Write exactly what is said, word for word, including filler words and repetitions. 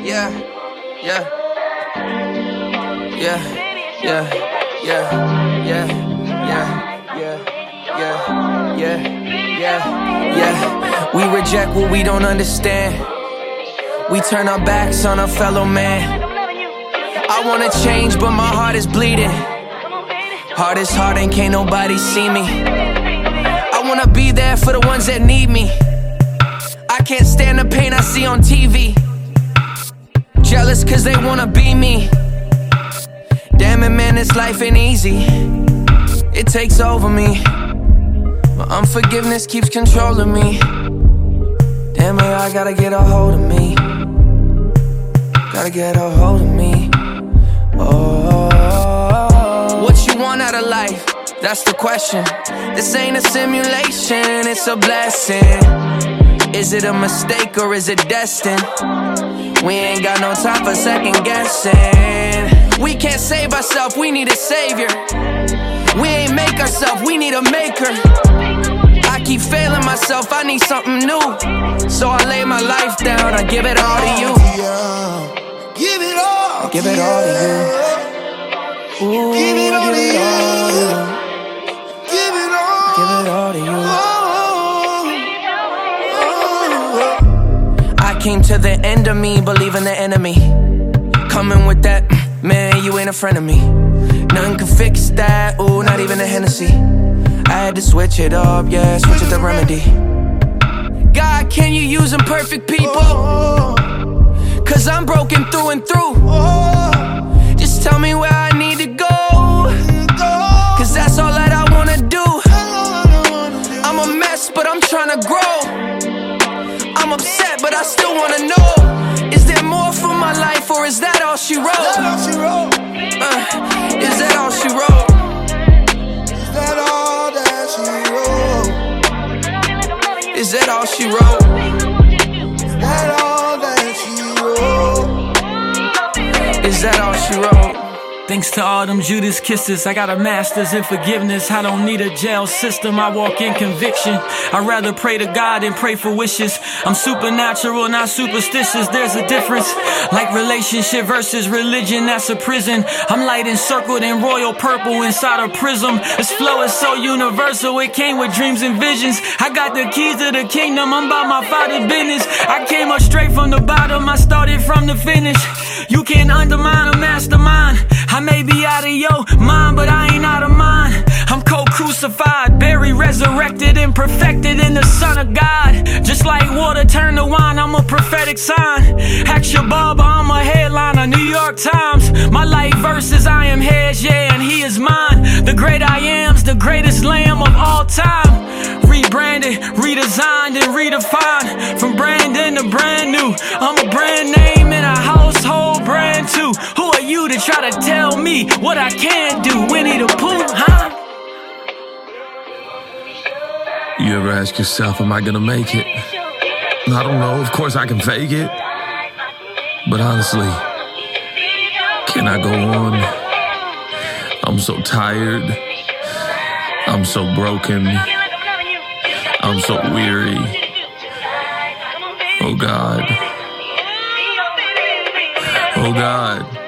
Yeah, yeah, yeah, yeah, yeah, yeah, yeah, yeah, yeah, yeah, yeah, yeah. We reject what we don't understand. We turn our backs on our fellow man. I wanna change, but my heart is bleeding. Heart is hard and can't nobody see me. I wanna be there for the ones that need me. I can't stand the pain I see on T V. Jealous cause they wanna be me. Damn it, man, this life ain't easy. It takes over me. My unforgiveness keeps controlling me. Damn it, I gotta get a hold of me. Gotta get a hold of me. Oh, what you want out of life? That's the question. This ain't a simulation, it's a blessing. Is it a mistake or is it destined? We ain't got no time for second guessing. We can't save ourselves, we need a savior. We ain't make ourselves, we need a maker. I keep failing myself, I need something new. So I lay my life down, I give it all to you. Give it all, give it all to you. Ooh, give it all to you. Give it all, give it all to you. I came to the end of me, believing the enemy. Coming with that, man, you ain't a friend of me. Nothing can fix that, ooh, not even a Hennessy. I had to switch it up, yeah, switch it to remedy. God, can you use imperfect people? Cause I'm broken through and through. Just tell me where I need to go. Cause that's all that I wanna do. I'm a mess, but I'm tryna grow. I'm upset, but I still wanna know. Is there more for my life, or is that all she wrote? Uh, is that all she wrote? Is that all that she wrote? Is that all she wrote? Is that all that she wrote? Is that all she wrote? Thanks to all them Judas kisses, I got a master's in forgiveness. I don't need a jail system, I walk in conviction. I'd rather pray to God than pray for wishes. I'm supernatural, not superstitious, there's a difference. Like relationship versus religion, that's a prison. I'm light encircled in royal purple inside a prism. This flow is so universal, it came with dreams and visions. I got the keys to the kingdom, I'm about my father's business. I came up straight from the bottom, I started from the finish. You can't undermine a mastermind. I may be out of your mind, but I ain't out of mine. I'm co-crucified, buried, resurrected, and perfected in the Son of God. Just like water turned to wine, I'm a prophetic sign. Ask your barber, I'm a headliner, New York Times. My life verses, I am his, yeah, and he is mine. The great I am's the greatest lamb of all time. Rebranded, redesigned, and redefined. From Brandon to brand new. I'm a brand name in a household brand too. Who are you to try to tell me what I can do? Winnie the Pooh, huh? You ever ask yourself, am I gonna make it? I don't know, of course I can fake it. But honestly, can I go on? I'm so tired. I'm so broken. I'm so weary. Oh God. Oh God.